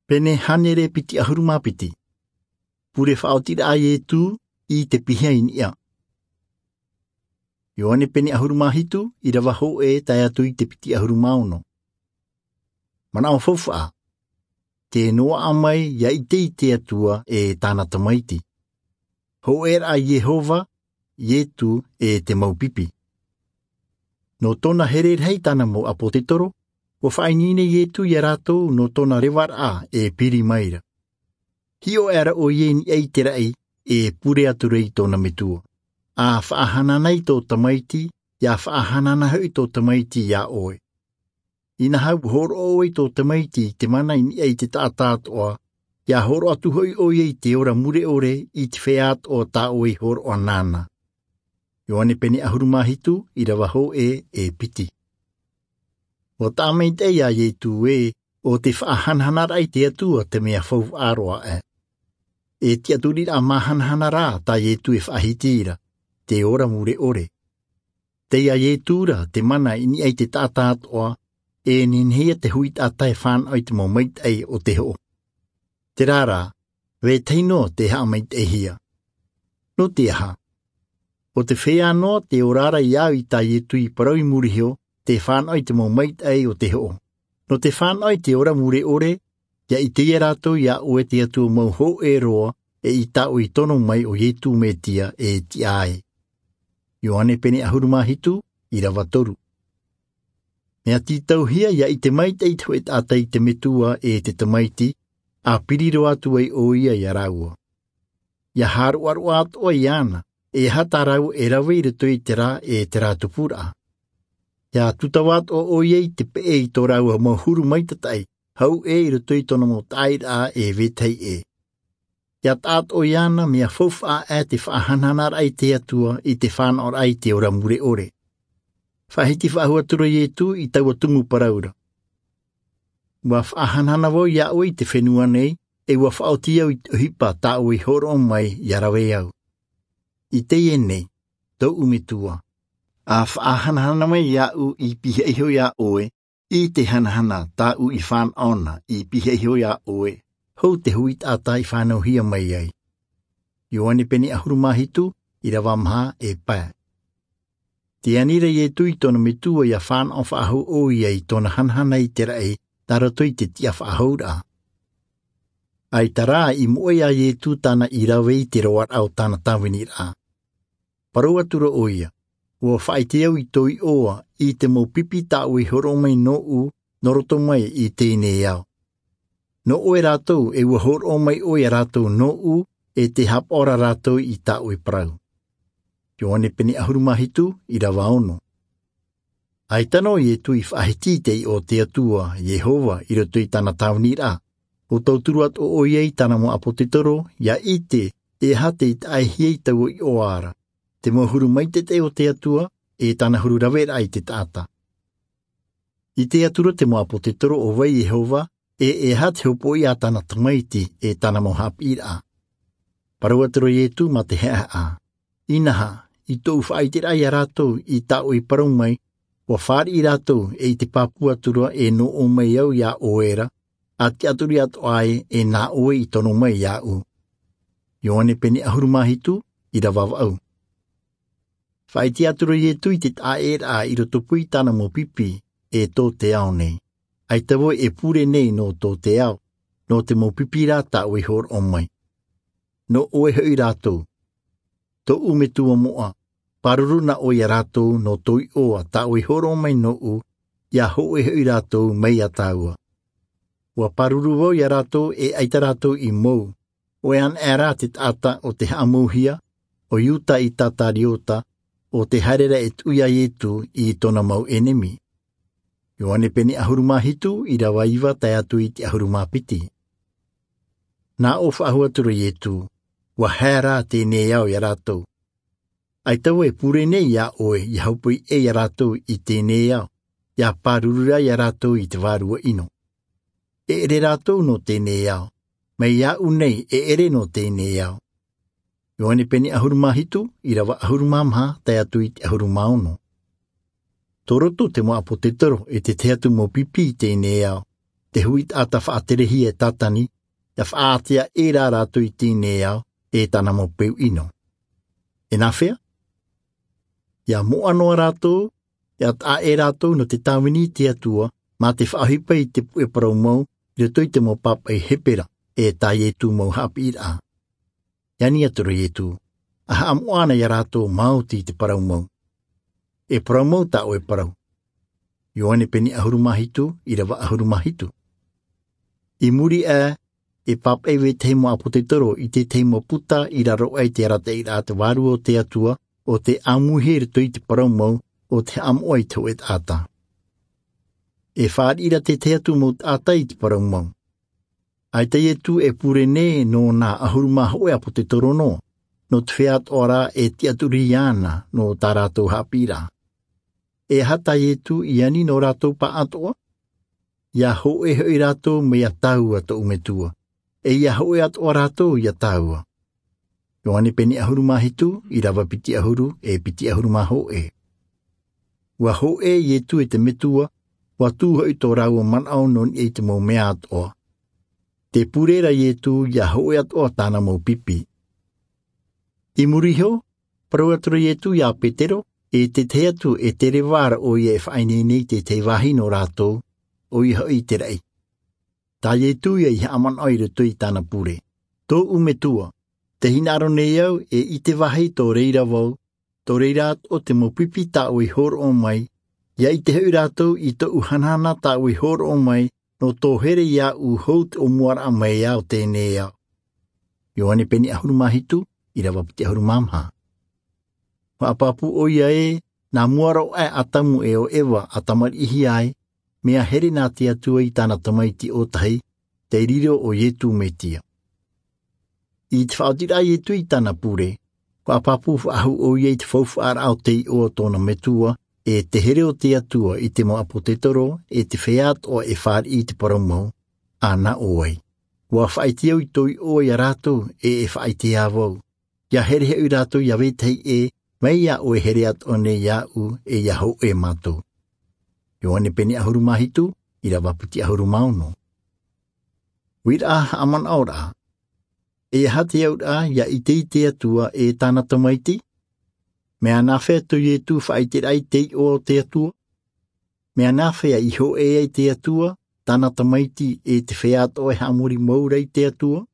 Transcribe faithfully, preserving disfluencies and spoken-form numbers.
Pene hanere piti ahuruma piti. Pure whaotira a Ietu i te pihia inia. Ioane pene ahuruma hitu i rawa ho e tai atu i te piti ahuruma ono. Mana o fauwha. Te noa amai ia i te i te atua e tāna tamaiti. Ho era a Yehova, Ietu e te maupipi. No tona here hei tāna mo apotetoro, o whainine Ietu i rato no tona rewar a e piri maira. Hio era o ieni ei te rai e pure atu rei tona metua. A whaahananai tō tamaiti, ia whaahanana hui tō tamaiti ia oe. Ina hau horo oe tō tamaiti te mana ini ei te tātātoa, ia horo atu hui oe i te ora mure ore i te wheat o tā oe horo o nana. Ioane pene ahuruma hitu i rawa ho e e piti. O tāmei te ia Ietu e o te whaahanhanara i te atua te mea whau aroa e. E te aturira a mahanhanara ta Ietu e whahitira, te ora mure ore. Te ia Ietura te mana ini ei te tātātoa, e ninhea te hui tātai whanau te mo mait ei o te ho. Te rara, we teino te haa mait e hia. No te aha. O te whea no te orara i au i ta Ietu i parau i murihio, te whanau te mo mait ei o te ho. No te whanau te ora mure ore, ia i te rato ia oe te atu mau ho e roa, e i tau i tono mai o Ietu me tia e ti ai. Ioane pene ahuruma hitu i rawa toru. Mea titau hia ia i te maite i tuet atai te metua e te tamaiti, a piriro atu ei o ia i araua. Ia haru aru atu o iana, e hatarau e rawe i reto i te rā e te rā tupura. Ia tutawat o o ia i te pe e i tō raua mo huru maitatai, hau e i reto i tono mo taira e vetei e. Ia taat o iana mea fofa e te whaahananara ai te atua i te whanor ai te ora mure ore. Whahiti whahuatura Ietu i taua tungu paraura. Wa whaahanana wo ia oi te whenua nei, e wa whaotia i hipa ta oi horo mai i arawe au. I te e nei, tau umetua. A whaahanana mai ia u i piheiho ia oe, i te hanahana ta u i whan ona i piheiho ia oe. Hou te huit ata i whanau hia mai ai. Ioane pene ahuruma hitu i rawa maha e pae. Te anira Ietu i tona metua ia whan o whaahau o ia i tona hanhana i te rai, taratoi te tia whaahau ra. Ai tara i moe a Ietu tana i rawe i te roar au tana tawini ra. Parua tura o ia, ua whai te au i toi oa i te mo pipi ta ui horo mai no u, noroto mai i tēne au. No oe rātou e ua horo mai oe rātou no u e te hapora rātou i ta ui parau. Ioane pene ahuruma hitu i rawa ono. Ai tano Ietu i whahititei o te atua Yehova i roto i tana tauni rā. O tauturuat o oiei tana mo apotetoro, ia i te e hate i tai hiei tau i oara. Te mohuru maitete o te atua e tana huru rawera i te tata. I te atura te mo apotetoro o wai Yehova, e e hate hopo i a tana tamaiti e tana mo hapi rā. Paruatoro Ietu ma te hea a. Inaha, i tōu whaitera i a rātou i tau i parau mai, wa whāri i rātou e i te pāpua turua e no o mai au ia oera, a te aturi atu ai e nā oe i tono mai ia u. Ioane pene ahuruma hitu i rawawa au. Whaiti aturu Ietu i te taera a i roto pui tana mo pipi e tō te ao nei. Ai tawo e pure nei no tō te ao, no te mo pipi rā ta oe hor o mai. No oe hui rātou. Tō umetua moa, paruru na oe rātou no toi oa ta oe hor o mai no u, ia hoe hui rātou mai a tāua. Ua paruru wau ia rātou e aita rātou i mou, oe an e rā te tata o te hamuhia, o iuta i tata riota, o te harera e tuia Ietu i tona mau enemi. Ioane pene ahuruma hitu i rawa iwa tai atu i te ahuruma piti. Nā o whaahuatura Ietu, wa hēra tēnei au i rātou. Ai tau e pure nei ia oe i haupui e i rātou i tēnei au, ia pārurura i rātou i te wārua ino. E ere rātou no tēnei au, mai ia unei e ere no tēnei au. Ioane pene ahuruma hitu i rawa ahuruma maha tai atu i te ahuruma ono. Toroto te mo apotetoro e te te atu mo pipi tēnei au, te huit ata whaaterehi e tatani, ia whaatea e rā rātou i tine au e tana mo peu ino. E nā whea? Ia mo anoa rātou, ia ta e rātou no te tāwini te atua, ma te whaahipa i te pue parau mau, i toi te mo papa i hepera, e tā ietu mau hapi i rā. Ia ni atura ietu, aha amoana ia rātou mauti te parau mau. E parau mau tā o e parau. Ioane peni ahuru mahitu, i rawa ahuru mahitu. I muri e, e papa ewe te mo apotetoro i te te mo puta i raro ai te rata i rā te waru o te atua, o te amuhere toi te parau mau, o te amoai tau et ata. E whaarira te te atu mo ata i te parau mau. Ai te etu e pure ne no nā ahuru maho e apotetoro no, no te whiat ora e te aturi ana no tā rātou hapira. E hata etu i ani no rātou pa atoa? Ia ho e hoi rātou me a taua to umetua. E ia ho e atoa rātou i a taua. Ioane peni ahuru mahitu, i rawa piti ahuru e piti ahuru maho e. Ua ho e etu e te metua, ua tūhoi tō rāua manau non e te mau mea atoa. Te purera etu ia ho e atoa tāna mau pipi. I muriho, parau atura etu ia petero, e te te atu e te rewara o i e whainei te te wahino rātou, o i hoi te rei. Tā etu ia i aman oire tui tāna pure. Tō umetua, te hinaro nei au e i te wahi tō reira wau, tō reira o te mo pipi tā o i horo o mai, ia i te hui rātou i tō uhanana tā o i horo o mai, no tō here ia u hout o muara mai au tēnei au. Ioane peni ahuru mahitu, i rawa piti ahuru mamha. Whaapapu o ia e, nā muara o ai atamu e o ewa atamari ihi ai, mea here nā te atua i tāna tamaiti o tahi, te riro o ietu me tia. I te whaotira ietu i tāna pure, whaapapu whaahu o ia i te whauwhaara au te o tōna metua, e te here o te atua i te mo apotetoro, e te wheat o e whaari i te paramau, ana oai. Ua whaiti au i toi o ia rātou e e whaiti awau. Ia here he u rātou ia vetei e, mai ia o e here at o ne ia u e ia ho e mātou. Ioane peni ahuru mahitu, i rawa piti ahuru mauno. Wira aman aura. E hati au a ia i te te atua e tāna tamaiti. Mea nā whea tu e tu whaiterai te o te atua. Mea nā whea i ho e ai te atua, tāna tamaiti e te whea to e hamuri maurei te atua.